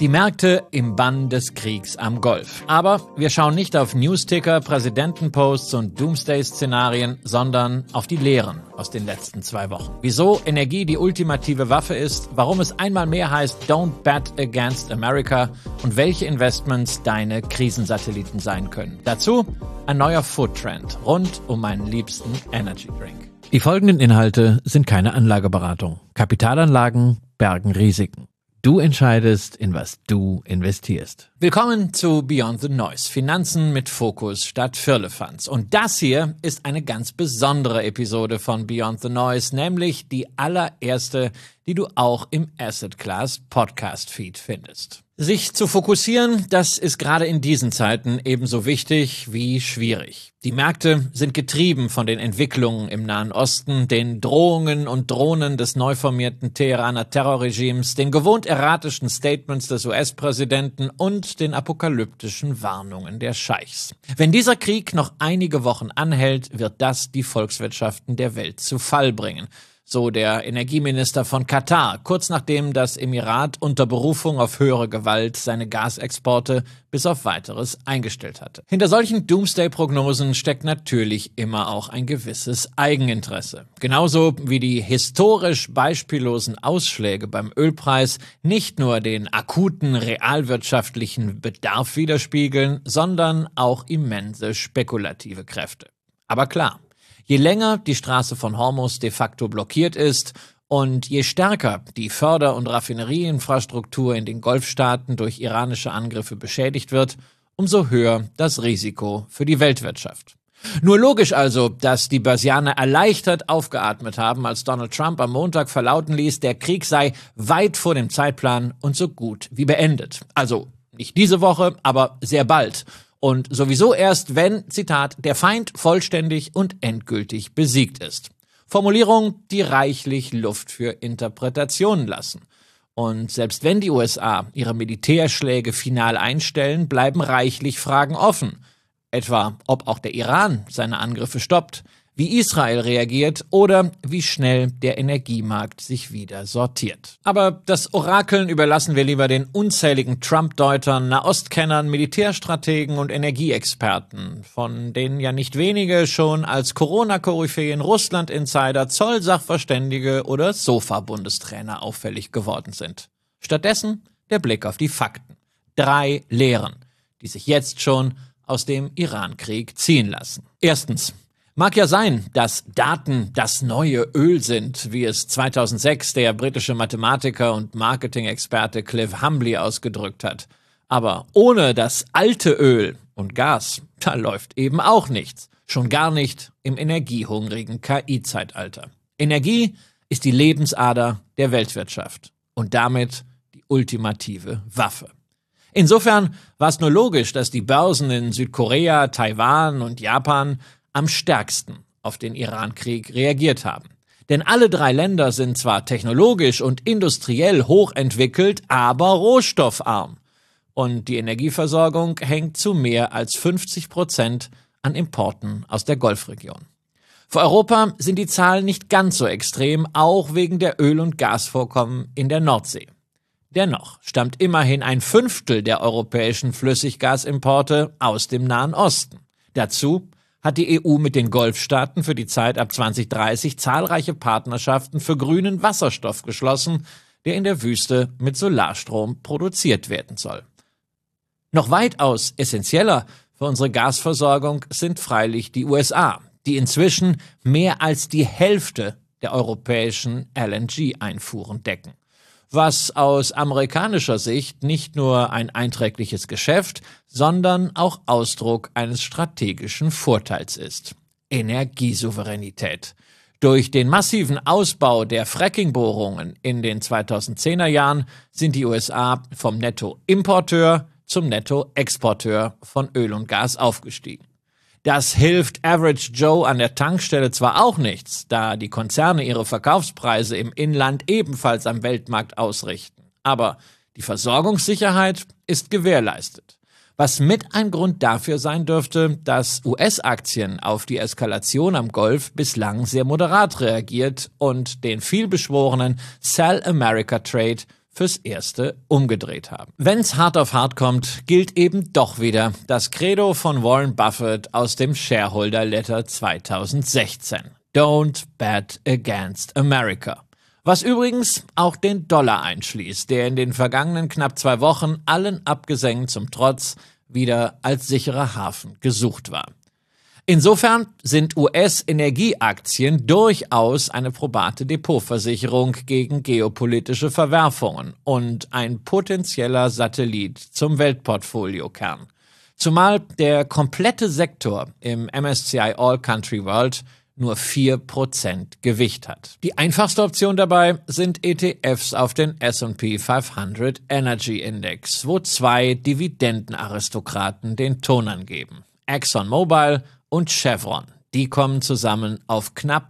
Die Märkte im Bann des Kriegs am Golf. Aber wir schauen nicht auf Newsticker, Präsidentenposts und Doomsday-Szenarien, sondern auf die Lehren aus den letzten 2 Wochen. Wieso Energie die ultimative Waffe ist, warum es einmal mehr heißt Don't bet against America und welche Investments deine Krisensatelliten sein können. Dazu ein neuer Food-Trend rund um meinen liebsten Energy Drink. Die folgenden Inhalte sind keine Anlageberatung. Kapitalanlagen bergen Risiken. Du entscheidest, in was du investierst. Willkommen zu Beyond the Noise. Finanzen mit Fokus statt Firlefanz. Und das hier ist eine ganz besondere Episode von Beyond the Noise, nämlich die allererste, die du auch im Asset Class Podcast Feed findest. Sich zu fokussieren, das ist gerade in diesen Zeiten ebenso wichtig wie schwierig. Die Märkte sind getrieben von den Entwicklungen im Nahen Osten, den Drohungen und Drohnen des neu formierten Teheraner Terrorregimes, den gewohnt erratischen Statements des US-Präsidenten und den apokalyptischen Warnungen der Scheichs. Wenn dieser Krieg noch einige Wochen anhält, wird das die Volkswirtschaften der Welt zu Fall bringen. So der Energieminister von Katar, kurz nachdem das Emirat unter Berufung auf höhere Gewalt seine Gasexporte bis auf Weiteres eingestellt hatte. Hinter solchen Doomsday-Prognosen steckt natürlich immer auch ein gewisses Eigeninteresse. Genauso wie die historisch beispiellosen Ausschläge beim Ölpreis nicht nur den akuten realwirtschaftlichen Bedarf widerspiegeln, sondern auch immense spekulative Kräfte. Aber klar, je länger die Straße von Hormuz de facto blockiert ist und je stärker die Förder- und Raffinerieinfrastruktur in den Golfstaaten durch iranische Angriffe beschädigt wird, umso höher das Risiko für die Weltwirtschaft. Nur logisch also, dass die Börsianer erleichtert aufgeatmet haben, als Donald Trump am Montag verlauten ließ, der Krieg sei weit vor dem Zeitplan und so gut wie beendet. Also nicht diese Woche, aber sehr bald. Und sowieso erst, wenn, Zitat, der Feind vollständig und endgültig besiegt ist. Formulierungen, die reichlich Luft für Interpretationen lassen. Und selbst wenn die USA ihre Militärschläge final einstellen, bleiben reichlich Fragen offen. Etwa, ob auch der Iran seine Angriffe stoppt, wie Israel reagiert oder wie schnell der Energiemarkt sich wieder sortiert. Aber das Orakeln überlassen wir lieber den unzähligen Trump-Deutern, Nahostkennern, Militärstrategen und Energieexperten, von denen ja nicht wenige schon als Corona-Koryphäen, Russland-Insider, Zoll-Sachverständige oder Sofa-Bundestrainer auffällig geworden sind. Stattdessen der Blick auf die Fakten. 3 Lehren, die sich jetzt schon aus dem Iran-Krieg ziehen lassen. Erstens. Mag ja sein, dass Daten das neue Öl sind, wie es 2006 der britische Mathematiker und Marketing-Experte Cliff Humbley ausgedrückt hat. Aber ohne das alte Öl und Gas, da läuft eben auch nichts. Schon gar nicht im energiehungrigen KI-Zeitalter. Energie ist die Lebensader der Weltwirtschaft und damit die ultimative Waffe. Insofern war es nur logisch, dass die Börsen in Südkorea, Taiwan und Japan am stärksten auf den Iran-Krieg reagiert haben. Denn alle 3 Länder sind zwar technologisch und industriell hochentwickelt, aber rohstoffarm. Und die Energieversorgung hängt zu mehr als 50% an Importen aus der Golfregion. Für Europa sind die Zahlen nicht ganz so extrem, auch wegen der Öl- und Gasvorkommen in der Nordsee. Dennoch stammt immerhin 1/5 der europäischen Flüssiggasimporte aus dem Nahen Osten. Dazu hat die EU mit den Golfstaaten für die Zeit ab 2030 zahlreiche Partnerschaften für grünen Wasserstoff geschlossen, der in der Wüste mit Solarstrom produziert werden soll. Noch weitaus essentieller für unsere Gasversorgung sind freilich die USA, die inzwischen mehr als die Hälfte der europäischen LNG-Einfuhren decken. Was aus amerikanischer Sicht nicht nur ein einträgliches Geschäft, sondern auch Ausdruck eines strategischen Vorteils ist. Energiesouveränität. Durch den massiven Ausbau der Fracking-Bohrungen in den 2010er Jahren sind die USA vom Nettoimporteur zum Nettoexporteur von Öl und Gas aufgestiegen. Das hilft Average Joe an der Tankstelle zwar auch nichts, da die Konzerne ihre Verkaufspreise im Inland ebenfalls am Weltmarkt ausrichten. Aber die Versorgungssicherheit ist gewährleistet. Was mit ein Grund dafür sein dürfte, dass US-Aktien auf die Eskalation am Golf bislang sehr moderat reagiert und den vielbeschworenen Sell America Trade fürs Erste umgedreht haben. Wenn's hart auf hart kommt, gilt eben doch wieder das Credo von Warren Buffett aus dem Shareholder Letter 2016. Don't bet against America. Was übrigens auch den Dollar einschließt, der in den vergangenen knapp 2 Wochen allen Abgesängen zum Trotz wieder als sicherer Hafen gesucht war. Insofern sind US-Energieaktien durchaus eine probate Depotversicherung gegen geopolitische Verwerfungen und ein potenzieller Satellit zum Weltportfoliokern. Zumal der komplette Sektor im MSCI All Country World nur 4% Gewicht hat. Die einfachste Option dabei sind ETFs auf den S&P 500 Energy Index, wo 2 Dividendenaristokraten den Ton angeben. ExxonMobil und Chevron. Die kommen zusammen auf knapp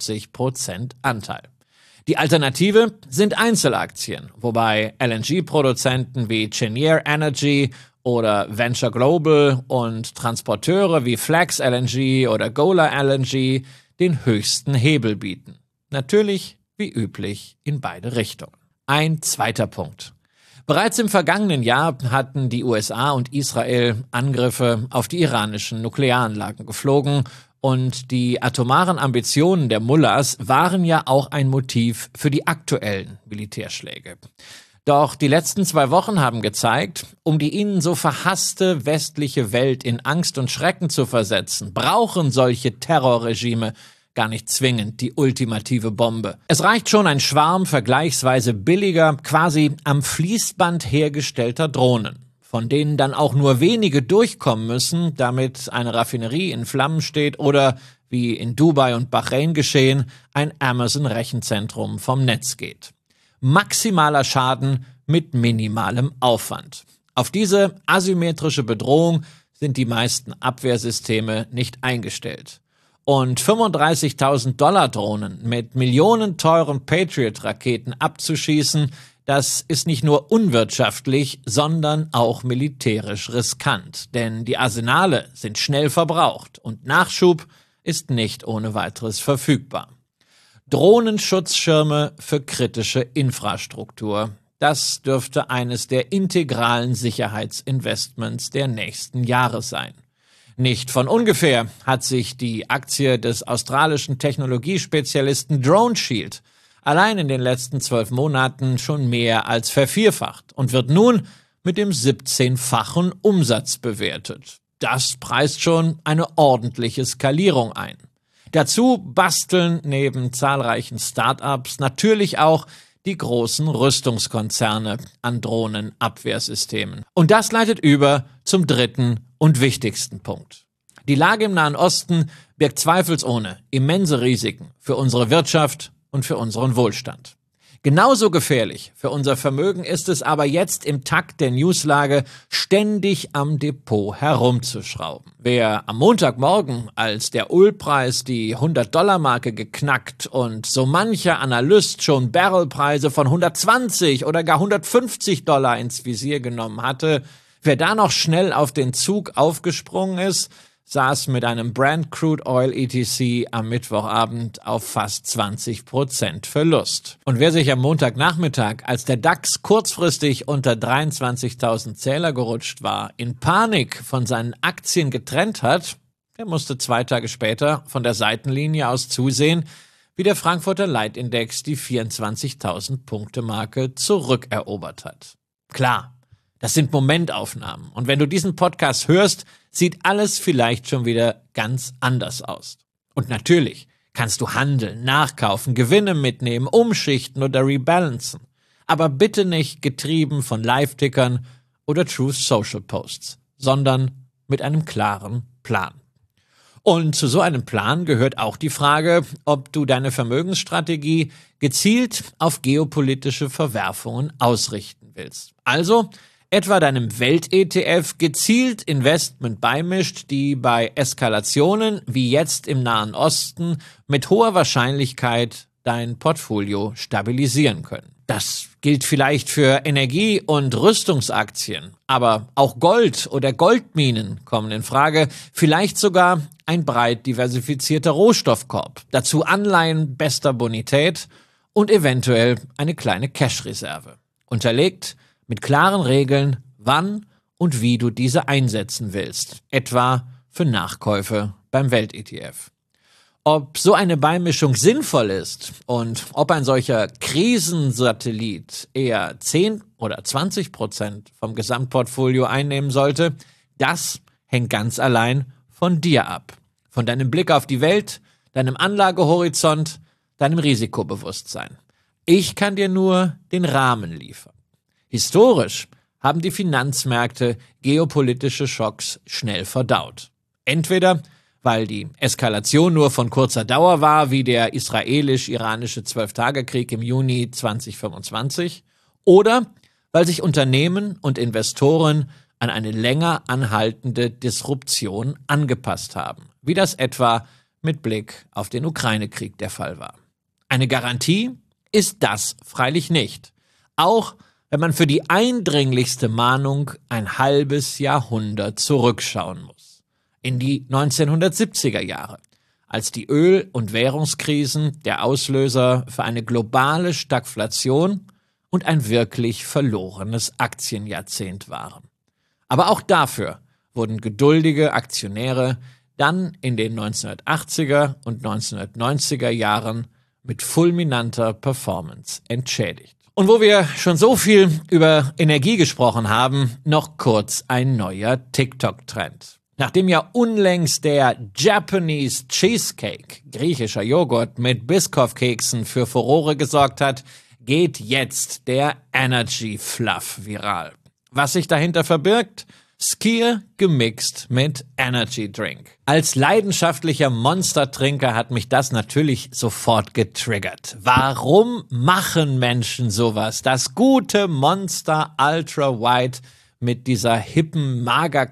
50% Anteil. Die Alternative sind Einzelaktien, wobei LNG-Produzenten wie Cheniere Energy oder Venture Global und Transporteure wie Flex LNG oder Golar LNG den höchsten Hebel bieten. Natürlich, wie üblich, in beide Richtungen. Ein zweiter Punkt. Bereits im vergangenen Jahr hatten die USA und Israel Angriffe auf die iranischen Nuklearanlagen geflogen und die atomaren Ambitionen der Mullahs waren ja auch ein Motiv für die aktuellen Militärschläge. Doch die letzten 2 Wochen haben gezeigt, um die ihnen so verhasste westliche Welt in Angst und Schrecken zu versetzen, brauchen solche Terrorregime gar nicht zwingend die ultimative Bombe. Es reicht schon ein Schwarm vergleichsweise billiger, quasi am Fließband hergestellter Drohnen, von denen dann auch nur wenige durchkommen müssen, damit eine Raffinerie in Flammen steht oder, wie in Dubai und Bahrain geschehen, ein Amazon-Rechenzentrum vom Netz geht. Maximaler Schaden mit minimalem Aufwand. Auf diese asymmetrische Bedrohung sind die meisten Abwehrsysteme nicht eingestellt. Und $35.000 Drohnen mit millionenteuren Patriot-Raketen abzuschießen, das ist nicht nur unwirtschaftlich, sondern auch militärisch riskant. Denn die Arsenale sind schnell verbraucht und Nachschub ist nicht ohne weiteres verfügbar. Drohnenschutzschirme für kritische Infrastruktur. Das dürfte eines der integralen Sicherheitsinvestments der nächsten Jahre sein. Nicht von ungefähr hat sich die Aktie des australischen Technologiespezialisten DroneShield allein in den letzten 12 Monaten schon mehr als vervierfacht und wird nun mit dem 17-fachen Umsatz bewertet. Das preist schon eine ordentliche Skalierung ein. Dazu basteln neben zahlreichen Start-ups natürlich auch die großen Rüstungskonzerne an Drohnenabwehrsystemen. Und das leitet über zum dritten und wichtigsten Punkt. Die Lage im Nahen Osten birgt zweifelsohne immense Risiken für unsere Wirtschaft und für unseren Wohlstand. Genauso gefährlich für unser Vermögen ist es aber jetzt im Takt der Newslage ständig am Depot herumzuschrauben. Wer am Montagmorgen, als der Ölpreis die $100-Marke geknackt und so mancher Analyst schon Barrelpreise von 120 oder gar $150 ins Visier genommen hatte, wer da noch schnell auf den Zug aufgesprungen ist, saß mit einem Brent Crude Oil ETC am Mittwochabend auf fast 20% Verlust. Und wer sich am Montagnachmittag, als der DAX kurzfristig unter 23.000 Zähler gerutscht war, in Panik von seinen Aktien getrennt hat, der musste 2 Tage später von der Seitenlinie aus zusehen, wie der Frankfurter Leitindex die 24.000-Punkte-Marke zurückerobert hat. Klar, das sind Momentaufnahmen. Und wenn du diesen Podcast hörst, sieht alles vielleicht schon wieder ganz anders aus. Und natürlich kannst du handeln, nachkaufen, Gewinne mitnehmen, umschichten oder rebalancen. Aber bitte nicht getrieben von Live-Tickern oder Truth Social Posts, sondern mit einem klaren Plan. Und zu so einem Plan gehört auch die Frage, ob du deine Vermögensstrategie gezielt auf geopolitische Verwerfungen ausrichten willst. Also etwa deinem Welt-ETF gezielt Investment beimischt, die bei Eskalationen wie jetzt im Nahen Osten mit hoher Wahrscheinlichkeit dein Portfolio stabilisieren können. Das gilt vielleicht für Energie- und Rüstungsaktien, aber auch Gold oder Goldminen kommen in Frage, vielleicht sogar ein breit diversifizierter Rohstoffkorb, dazu Anleihen bester Bonität und eventuell eine kleine Cash-Reserve. unterlegt mit klaren Regeln, wann und wie du diese einsetzen willst, etwa für Nachkäufe beim Welt-ETF. Ob so eine Beimischung sinnvoll ist und ob ein solcher Krisensatellit eher 10 oder 20% vom Gesamtportfolio einnehmen sollte, das hängt ganz allein von dir ab. Von deinem Blick auf die Welt, deinem Anlagehorizont, deinem Risikobewusstsein. Ich kann dir nur den Rahmen liefern. Historisch haben die Finanzmärkte geopolitische Schocks schnell verdaut. Entweder weil die Eskalation nur von kurzer Dauer war, wie der israelisch-iranische 12-Tage-Krieg im Juni 2025, oder weil sich Unternehmen und Investoren an eine länger anhaltende Disruption angepasst haben, wie das etwa mit Blick auf den Ukraine-Krieg der Fall war. Eine Garantie ist das freilich nicht, auch wenn man für die eindringlichste Mahnung ein halbes Jahrhundert zurückschauen muss. In die 1970er Jahre, als die Öl- und Währungskrisen der Auslöser für eine globale Stagflation und ein wirklich verlorenes Aktienjahrzehnt waren. Aber auch dafür wurden geduldige Aktionäre dann in den 1980er und 1990er Jahren mit fulminanter Performance entschädigt. Und wo wir schon so viel über Energie gesprochen haben, noch kurz ein neuer TikTok-Trend. Nachdem ja unlängst der Japanese Cheesecake, griechischer Joghurt mit Biscoff-Keksen, für Furore gesorgt hat, geht jetzt der Energy Fluff viral. Was sich dahinter verbirgt? Skyr gemixt mit Energy Drink. Als leidenschaftlicher Monstertrinker hat mich das natürlich sofort getriggert. Warum machen Menschen sowas? Das gute Monster Ultra White mit dieser hippen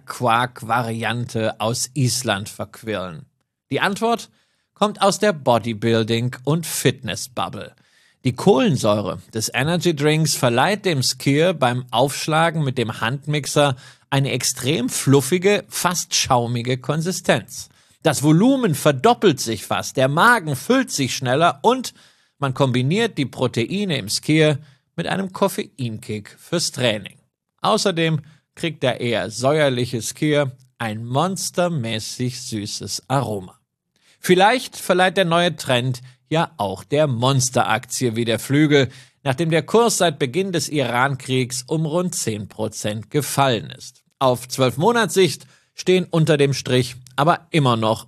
Magerquark-Variante aus Island verquirlen? Die Antwort kommt aus der Bodybuilding- und Fitness-Bubble. Die Kohlensäure des Energy Drinks verleiht dem Skyr beim Aufschlagen mit dem Handmixer eine extrem fluffige, fast schaumige Konsistenz. Das Volumen verdoppelt sich fast, der Magen füllt sich schneller und man kombiniert die Proteine im Skyr mit einem Koffeinkick fürs Training. Außerdem kriegt der eher säuerliche Skyr ein monstermäßig süßes Aroma. Vielleicht verleiht der neue Trend ja auch der Monsteraktie wieder Flügel, nachdem der Kurs seit Beginn des Iran-Kriegs um rund 10% gefallen ist. Auf 12-Monatssicht stehen unter dem Strich aber immer noch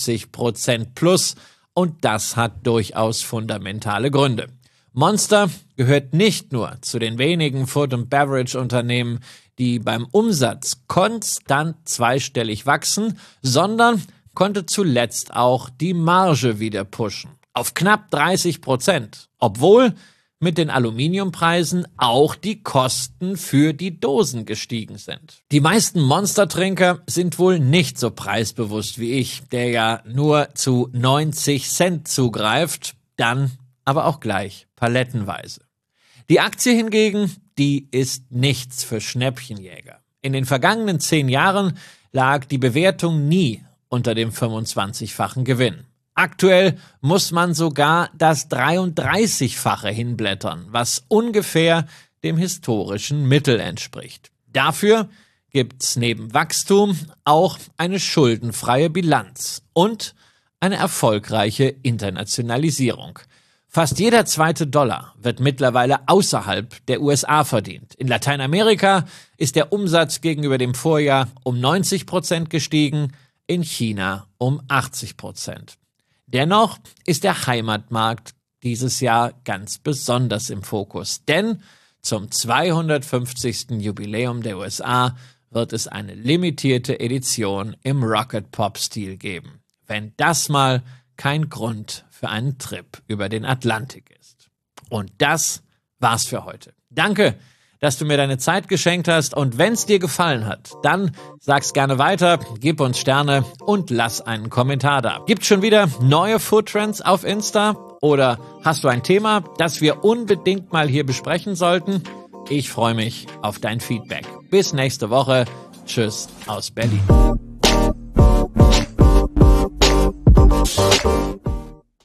70% plus und das hat durchaus fundamentale Gründe. Monster gehört nicht nur zu den wenigen Food- und Beverage-Unternehmen, die beim Umsatz konstant zweistellig wachsen, sondern konnte zuletzt auch die Marge wieder pushen. Auf knapp 30%, obwohl mit den Aluminiumpreisen auch die Kosten für die Dosen gestiegen sind. Die meisten Monstertrinker sind wohl nicht so preisbewusst wie ich, der ja nur zu 90 Cent zugreift, dann aber auch gleich palettenweise. Die Aktie hingegen, die ist nichts für Schnäppchenjäger. In den vergangenen 10 Jahren lag die Bewertung nie unter dem 25-fachen Gewinn. Aktuell muss man sogar das 33-fache hinblättern, was ungefähr dem historischen Mittel entspricht. Dafür gibt's neben Wachstum auch eine schuldenfreie Bilanz und eine erfolgreiche Internationalisierung. Fast jeder zweite Dollar wird mittlerweile außerhalb der USA verdient. In Lateinamerika ist der Umsatz gegenüber dem Vorjahr um 90% gestiegen, in China um 80%. Dennoch ist der Heimatmarkt dieses Jahr ganz besonders im Fokus, denn zum 250. Jubiläum der USA wird es eine limitierte Edition im Rocket-Pop-Stil geben. Wenn das mal kein Grund für einen Trip über den Atlantik ist. Und das war's für heute. Danke, dass du mir deine Zeit geschenkt hast und wenn's dir gefallen hat, dann sag's gerne weiter, gib uns Sterne und lass einen Kommentar da. Gibt's schon wieder neue Foodtrends auf Insta oder hast du ein Thema, das wir unbedingt mal hier besprechen sollten? Ich freue mich auf dein Feedback. Bis nächste Woche. Tschüss aus Berlin.